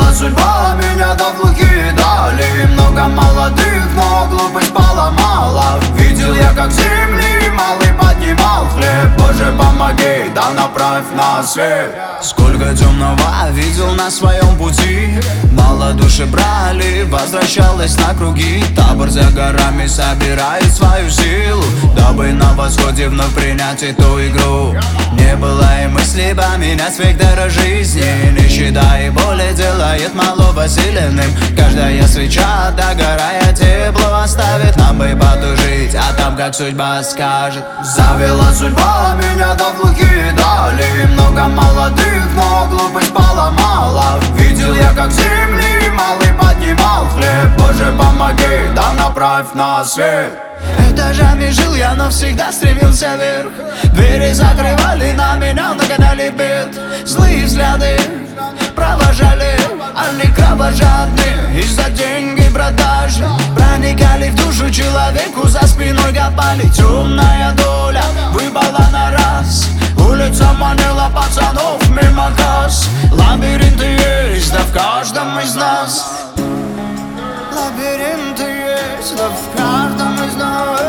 Завела судьба меня до глухие дали. Много молодых, но глупость поломала. Видел я, как земли малый поднимал хлеб. Боже, помоги, да направь на свет. Сколько темного видел на своем пути. Мало души брали, возвращалась на круги. Табор за горами собирает свою силу, дабы на восходе вновь принять эту игру. Не было и мысли поменять вектора жизни. Нищета и боли делает малого сильным. Каждая свеча, догорая, тепло оставит. Нам бы потужить, а там как судьба скажет. Завела судьба меня до глухие дали. Много молодых, но глупость поломала. Видел я, как земли малый поднимал хлеб. Боже, помоги, да направь на свет. Этажами жил я, но всегда стремился вверх. Двери закрывали на меня, нагоняли бед. Злые взгляды провожали, они кровожадные. И за деньги продажи проникали в душу человеку, за спиной копали. Темная доля выпала на раз. Улица манила пацанов мимо касс. Лабиринты есть, да в каждом из нас. Лабиринты есть, да в каждом из нас.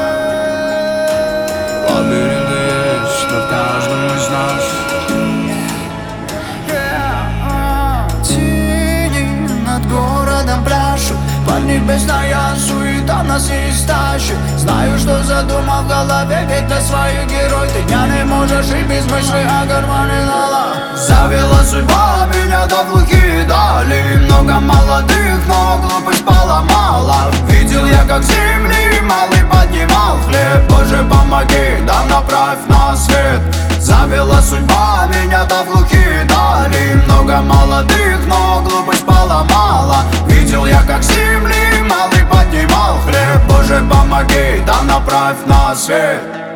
Лабиринты есть, да в каждом из нас. Тени над городом пляшут, поднебесная суета нас истащит. Знаю, что задумал в голове, ведь ты свой герой. Ты дня не можешь и без мысли о кармане нала. Завела судьба меня до глухие дали. Много молодых, но глупость поломала. Видел я, как земли малый поднимал хлеб. Боже, помоги, да направь на свет. Завела судьба меня до глухие дали. Много молодых, но глупость поломала. Видел я, как земли малый поднимал хлеб. Боже, помоги, да направь на свет.